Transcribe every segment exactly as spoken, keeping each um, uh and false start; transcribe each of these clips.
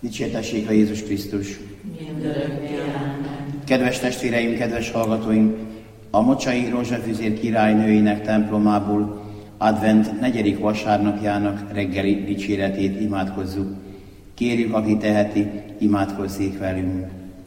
Dicsértessék a Jézus Krisztus! Mindörökké, amen. Kedves testvéreim, kedves hallgatóim! A Mocsai Rózsafüzér királynőinek templomából advent negyedik vasárnapjának reggeli dicséretét imádkozzuk. Kérjük, aki teheti, imádkozzék velünk.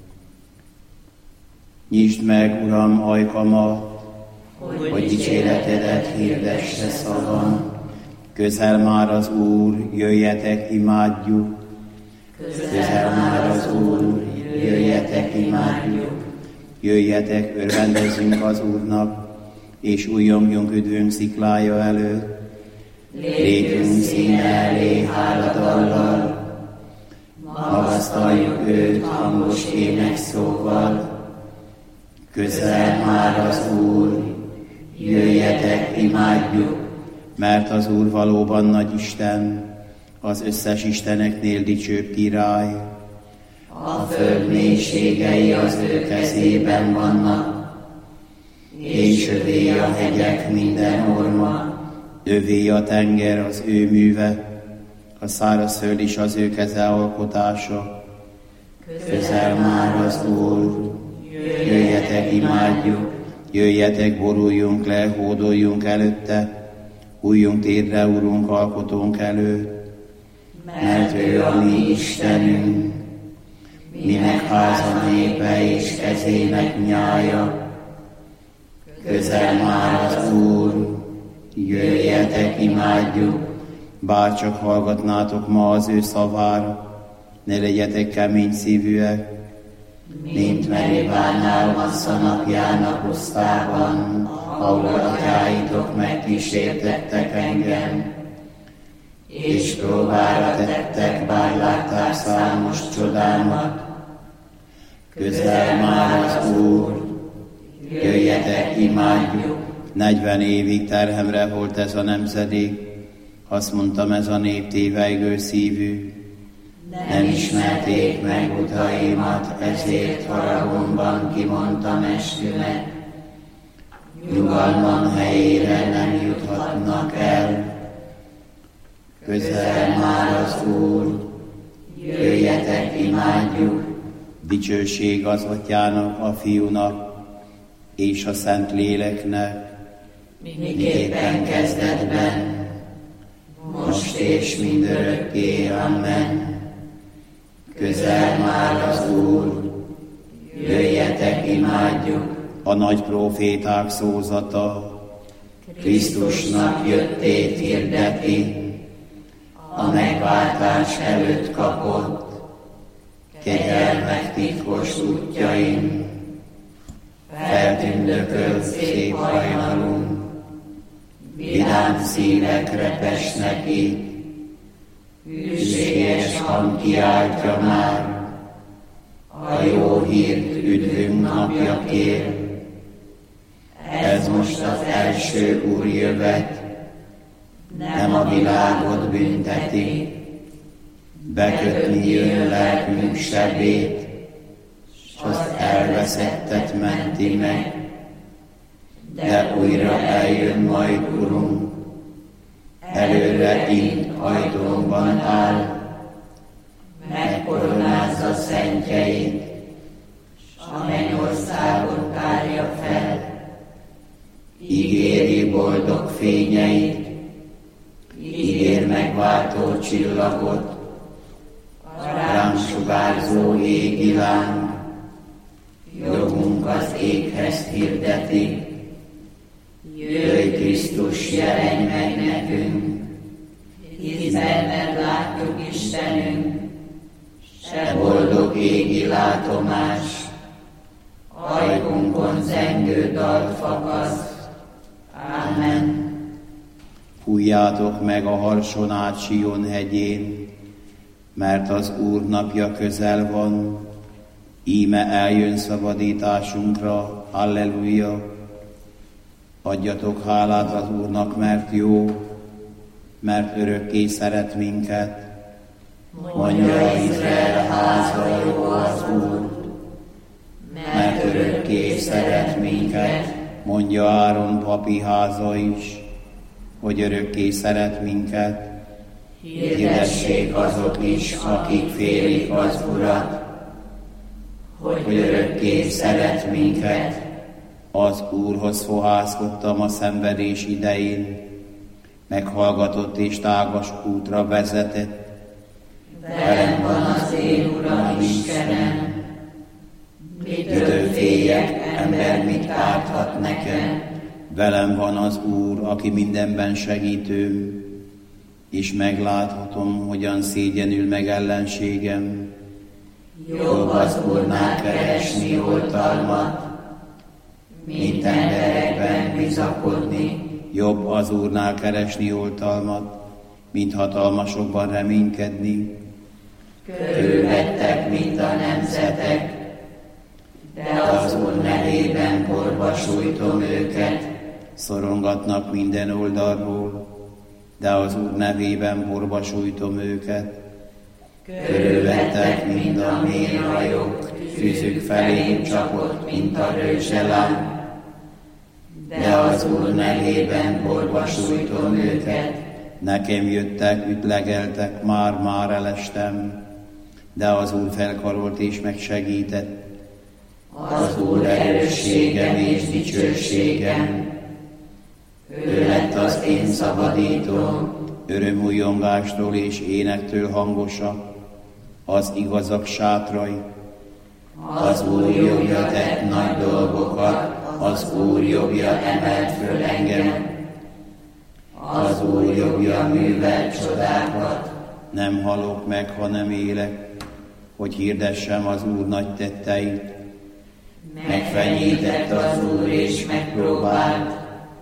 Nyisd meg, Uram, ajkamat, hogy, hogy dicséretedet hirdesse szavam. Közel már az Úr, jöjjetek, imádjuk. Közel már az Úr, jöjjetek, imádjuk. Jöjjetek, örvendezzünk az Úrnak, és újjongjunk üdvünk sziklája előtt. Lépjünk színe elé háladallal, magasztaljuk őt hangos énekszóval. Közel már az Úr, jöjjetek, imádjuk. Mert az Úr valóban nagy Isten, az összes isteneknél dicsőbb király. A föld mélységei az ő kezében vannak, és övé a hegyek minden orma. Övé a tenger az ő műve, a szárazföld is az ő keze alkotása. Közel már az Úr, jöjjetek, imádjuk, jöjjetek, boruljunk le, hódoljunk előtte, hújjunk térdre, Urunk, alkotónk előtt, mert ő a mi Istenünk, minek háza népe és kezének nyája. Közel már az Úr, jöjjetek, imádjuk. Bárcsak hallgatnátok ma az ő szavára, ne legyetek kemény szívűek, mint Meribánál Massza napjának osztában, ahol atyáitok megkísértettek engem, és próbára tettek, bár látták számos csodámat. Közel már az Úr, jöjjetek, imádjuk. Negyven évig terhemre volt ez a nemzedék, azt mondtam, ez a nép tévejgő szívű. Nem ismerték meg utaimat, ezért haragomban kimondtam eskümet. Nyugalmam helyére nem juthatnak el. Közel már az Úr, jöjjetek, imádjuk. Dicsőség az Atyának, a Fiúnak és a Szent Léleknek, miképpen kezdetben, most és mindörökké, amen. Közel már az Úr, jöjjetek, imádjuk. A nagy próféták szózata Krisztusnak jöttét hirdeti, a megváltás előtt kapott kegyelmek titkos útjain. Feltündökölt szép hajnalunk, vidám szívek repesnek itt, hűséges hang kiáltja már, a jó hírt üdvünk napja kér. Ez most az első Úr jövet, nem a világot bünteti, bekötni jön lelkünk sebét, s az elveszettet menti meg, de újra eljön majd Urunk, előre int ajtónkban áll, megkoronázza szentjeit, s a mennyországot tárja fel, ígéri boldog fényeit, ígér megváltó csillagot, ránk sugárzó égi láng, jogunk az éghez hirdeti. Jöjj, Krisztus, jelenj meg nekünk, hisz benned látjuk Istenünk, se boldog égi látomás, ajkunkon zengő dalt fakaszt. Amen. Fújjátok meg a harson át Sion hegyén, mert az Úr napja közel van, íme eljön szabadításunkra, halleluja. Adjatok hálát az Úrnak, mert jó, mert örökké szeret minket. Mondja Izrael háza, jó az Úr, mert örökké szeret minket. Mondja Áron papi háza is, hogy örökké szeret minket. Hirdessék azok is, akik félik az Urat, hogy örökké szeret minket. Az Úrhoz fohászkodtam a szenvedés idején, meghallgatott és tágas útra vezetett. Velem van az én Uram Istenem, mitől féljek, ember mit árthat nekem? Velem van az Úr, aki mindenben segítőm, és megláthatom, hogyan szégyenül meg ellenségem. Jobb az Úrnál keresni oltalmat, mint emberekben bizakodni. Jobb az Úrnál keresni oltalmat, mint hatalmasokban reménykedni. Körülvettek, mint a nemzetek, de az Úr nevében porba sújtom őket. Szorongatnak minden oldalról, de az Úr nevében porba sújtom őket. Körülvettek, mint a méhajok, tűzük felém csapott, mint a rőzselám, de az Úr nevében porba sújtom őket. Nekem jöttek, ütlegeltek, már-már elestem, de az Úr felkarolt és megsegített. Az Úr erősségem és dicsőségem, ő lett az én szabadítóm. Örömújjongástól és énektől hangosak az igazak sátrai. Az Úr jobbja tett nagy dolgokat, az Úr jobbja emelt föl engem. Az Úr jobbja művelt csodákat. Nem halok meg, hanem élek, hogy hirdessem az Úr nagy tetteit. Megfenyített az Úr és megpróbált,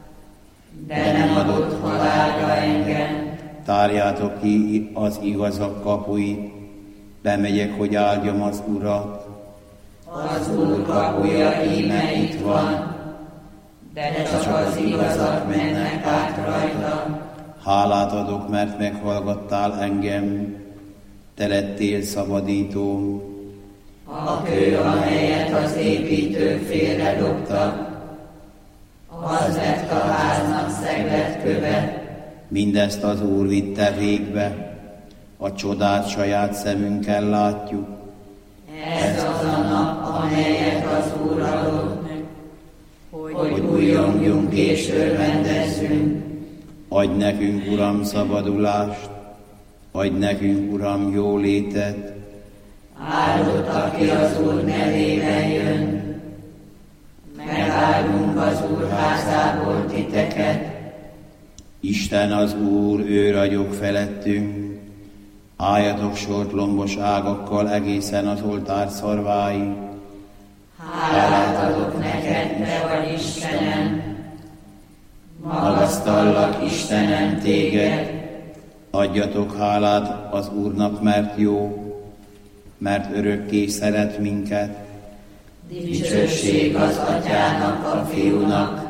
de nem adott halálra engem. Tárjátok ki az igazak kapuit, bemegyek, hogy áldjam az Urat. Az Úr kapuja íme itt van, de csak az igazak mennek át rajta. Hálát adok, mert meghallgattál engem, te lettél szabadítóm. A kő, amelyet az építők félredobtak, az lett a háznak szeglet köve. Mindezt az Úr vitte végbe, a csodát saját szemünkkel látjuk. Ez az a nap, amelyet az Úr adott, hogy újjongjunk és örvendezzünk. Adj nekünk, Uram, szabadulást, adj nekünk, Uram, jólétet. Áldott, aki az Úr nevében jön. Megáldunk az Úr házából titeket. Isten az Úr, ő ragyog felettünk. Álljatok sort lombos ágakkal egészen az oltár szarváig. Hálát adok neked, te vagy Istenem. Magasztallak, Istenem, téged. Adjatok hálát az Úrnak, mert jó, mert örökké szeret minket. Dicsőség az Atyának, a Fiúnak,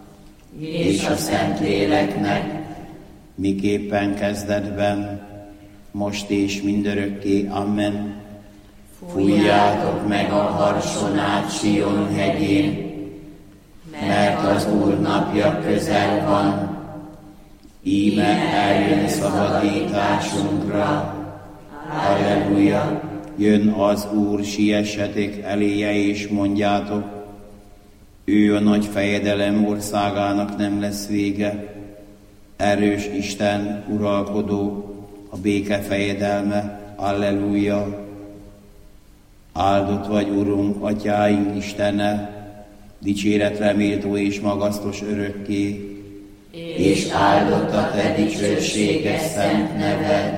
és a Szentléleknek, miképpen kezdetben, most és mindörökké. Amen. Fújjátok meg a harsonát Sion hegyén, mert az Úr napja közel van. Íme eljön szabadításunkra. Halleluja! Jön az Úr, siessetek eléje és mondjátok, ő a nagy fejedelem, országának nem lesz vége. Erős Isten, uralkodó, a béke fejedelme. Halleluja! Áldott vagy, Urunk, atyáink Istene, dicséretre méltó és magasztos örökké, és áldott a te dicsőséges szent neved.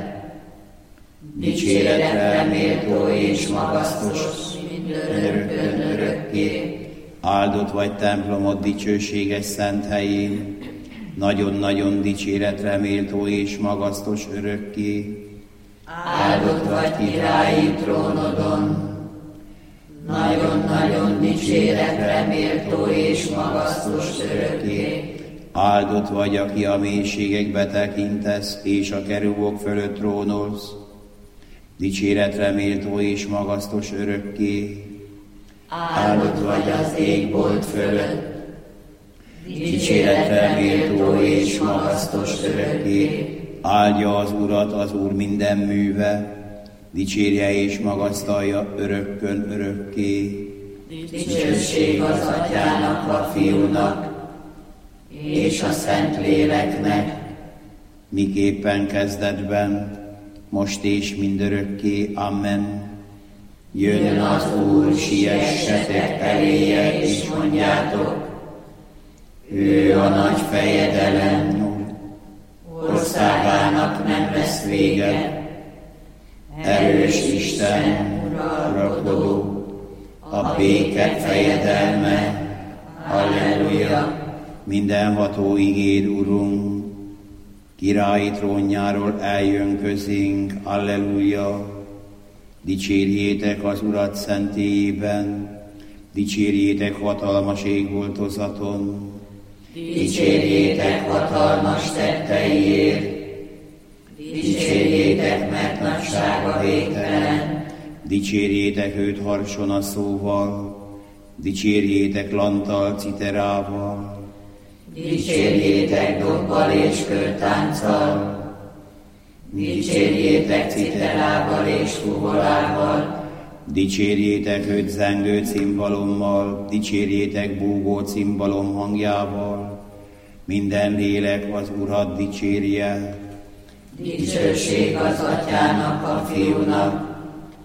Dicséretre méltó és magasztos mindörökkön örökké. Áldott vagy templomod dicsőséges szent helyén, nagyon-nagyon dicséretre méltó és magasztos örökké. Áldott vagy királyi trónodon, nagyon-nagyon dicséretre méltó és magasztos örökké. Áldott vagy, aki a mélységekbe tekintesz, és a kerubok fölött trónolsz, dicséretre méltó és magasztos örökké. Áldott vagy az égbolt fölött, dicséretre méltó és magasztos örökké. Áldja az Urat az Úr minden műve, dicsérje és magasztalja örökkön örökké. Dicsőség az Atyának, a Fiúnak, és a Szentléleknek, miképpen kezdetben, most és mindörökké. Amen. Jön az Úr, siessetek eléje, és mondjátok, ő a nagy fejedelem, országának nem lesz vége. Erős Isten, uralkodó, a béke fejedelme. Halleluja! Mindenható igéd, Urunk, királyi trónjáról eljön közénk. Halleluja! Dicsérjétek az Urat szentélyében, dicsérjétek hatalmas égboltozaton. Dicsérjétek hatalmas tetteiért, dicsérjétek, mert nagysága végtelen. Dicsérjétek őt harson a szóval, dicsérjétek lanttal, citerával. Dicsérjétek dobbal és körtánccal, dicsérjétek citerával és fuvolával. Dicsérjétek őt zengő cimbalommal, dicsérjétek búgó cimbalom hangjával. Minden lélek az Urat dicsérje. Dicsőség az Atyának, a Fiúnak,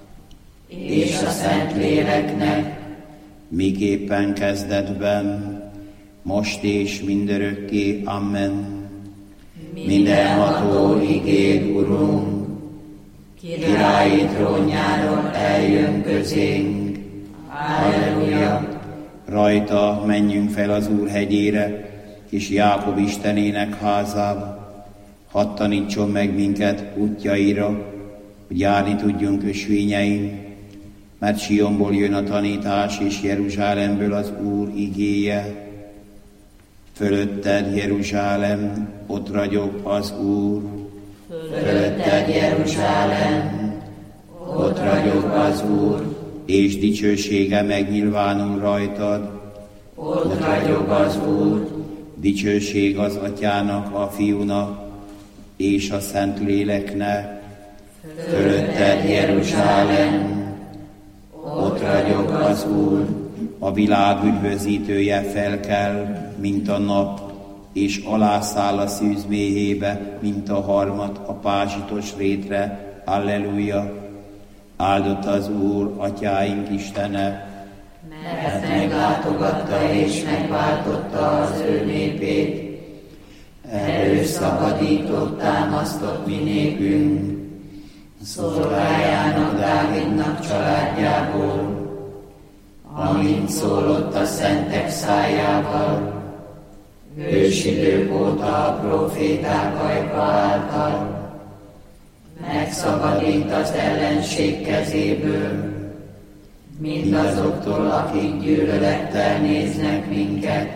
és a Szentléleknek, miképpen kezdetben, most és mindörökké. Amen. Mindenható igéd, Urunk, királyi trónjáról eljön közénk. Halleluja! Rajta menjünk fel az Úr hegyére, és Jákob Istenének házába. Hadd tanítson meg minket útjaira, hogy járni tudjunk ösvényein, mert Sionból jön a tanítás, és Jeruzsálemből az Úr igéje. Fölötted, Jeruzsálem, ott ragyog az Úr. Fölötted, Jeruzsálem, ott ragyog az Úr, és dicsősége megnyilvánul rajtad. ott ragyog az Úr. Dicsőség az Atyának, a Fiúnak, és a Szentléleknek. Fölötted, Jeruzsálem, ott ragyog az Úr. A világ üdvözítője felkel, mint a nap, és alászáll a szűz méhébe, mint a harmat a pázsitos rétre. Alleluja! Áldott az Úr, Atyáink Istene, mert meglátogatta és megváltotta az ő népét. Erős szabadítót támasztott mi népünk, szolgájának, Dávidnak családjából, amint szólott a szentek szájával, ősidők óta a proféták ajka által. Megszabadít az ellenség kezéből, mindazoktól, akik gyűlölettel néznek minket.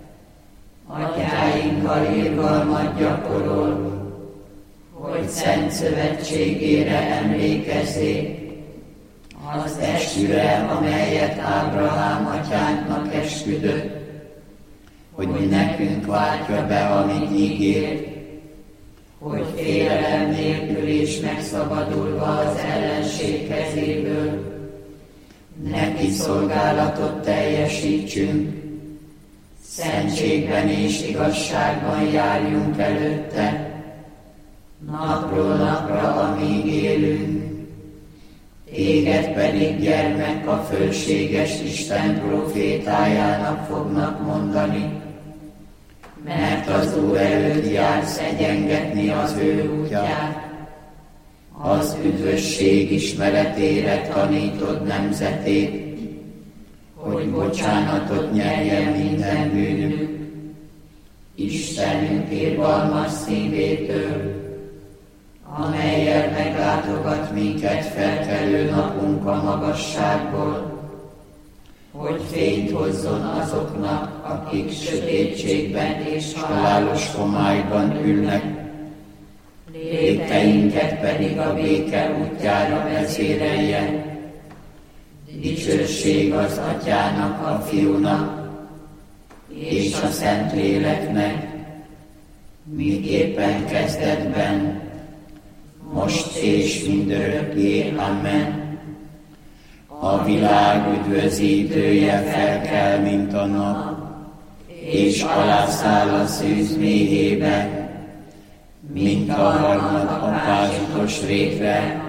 Atyáinkkal irgalmat gyakorol, hogy szent szövetségére emlékezzék, az esküre, amelyet Ábrahám atyánknak esküdött, hogy nekünk váltja be, amit ígért, hogy félelem nélkül is megszabadulva az ellenség kezéből, neki szolgálatot teljesítsünk, szentségben és igazságban járjunk előtte, napról napra, amíg élünk. Téged pedig, gyermek, a fölséges Isten profétájának fognak mondani, mert az Úr előtt jársz egyengetni az ő útját, az üdvösség ismeretére tanítod nemzetét, hogy bocsánatot nyerjen minden bűnük, Istenünk irgalmas szívétől, amellyel meglátogat minket felkelő napunk a magasságból, hogy fényt hozzon azoknak, akik sötétségben és halálos homályban ülnek, lépteinket pedig a béke útjára vezérelje. Dicsőség az Atyának, a Fiúnak és a Szentléleknek, miképpen kezdetben, most és mindörökké. Amen. A világ üdvözítője felkel, mint a nap, és alászáll a szűz méhébe, mint a harmad a pázsitos rétre.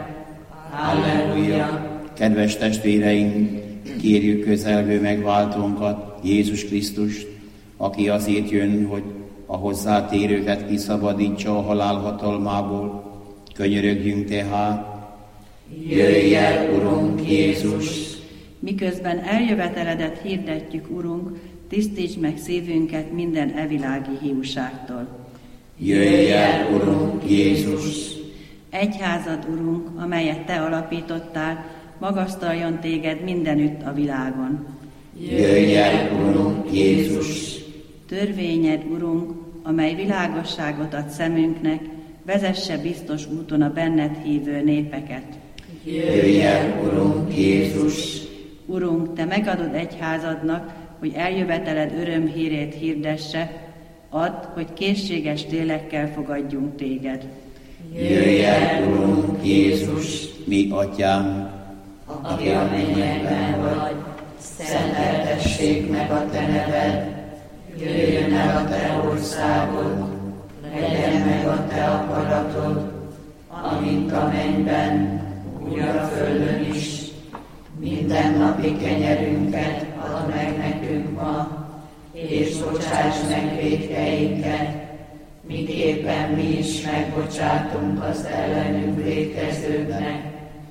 Halleluja! Kedves testvéreink, kérjük közelgő megváltónkat, Jézus Krisztust, aki azért jön, hogy a hozzátérőket kiszabadítsa a halál hatalmából. Könyörögjünk tehát. Jöjj el, Urunk Jézus! Miközben eljöveteledet hirdetjük, Urunk, tisztíts meg szívünket minden evilági hiúságtól. Jöjj el, Urunk Jézus! Egyházad, Urunk, amelyet Te alapítottál, magasztaljon Téged mindenütt a világon. Jöjj el, Urunk Jézus! Törvényed, Urunk, amely világosságot ad szemünknek, vezesse biztos úton a benned hívő népeket. Jöjj el, Urunk Jézus! Urunk, Te megadod egyházadnak, hogy eljöveteled örömhírét hirdesse, add, hogy készséges lélekkel fogadjunk Téged. Jöjj el, Urunk Jézus! Mi, Atyám, aki a mennyekben vagy, szenteltessék meg a Te neved, jöjjön el a Te országod, legyen meg a Te akaratod, amint a mennyben, úgy a földön is. Minden napi kenyerünket add meg nekünk ma, és bocsáss meg vétkeinket, miképpen mi is megbocsátunk az ellenünk vétkezőknek,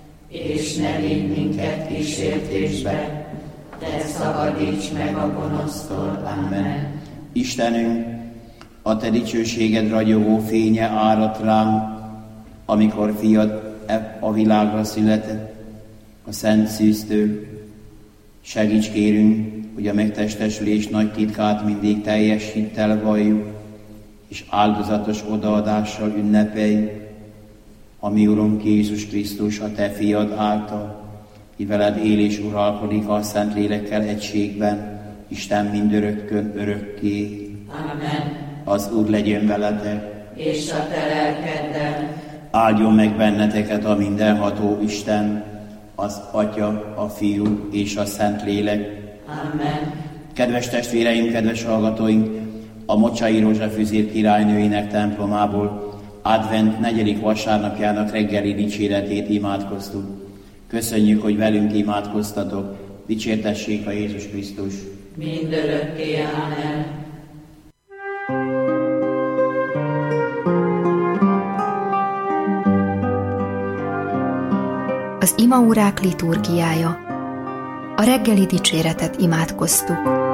és ne vigy minket kísértésbe, de szabadíts meg a gonosztól. Amen. Istenünk, a Te dicsőséged ragyogó fénye áradt ránk, amikor fiad a világra született, a Szent Szűztől. Segíts kérünk, hogy a megtestesülés nagy titkát mindig teljes hittel valljuk, és áldozatos odaadással ünnepeljük, ami Urunk Jézus Krisztus, a Te fiad által, ki veled él és uralkodik a Szentlélekkel egységben, Isten mindörökkön örökké. Amen. Az Úr legyen veletek, és a Te lelkeddel. Áldjon meg benneteket a mindenható Isten, az Atya, a Fiú és a Szentlélek. Amen. Kedves testvéreim, kedves hallgatóink, a Mocsai Rózsafüzér királynőinek templomából advent negyedik vasárnapjának reggeli dicséretét imádkoztuk. Köszönjük, hogy velünk imádkoztatok. Dicsértessék a Jézus Krisztus. Mindörökké. Amen. Az imaórák liturgiája. A reggeli dicséretet imádkoztuk.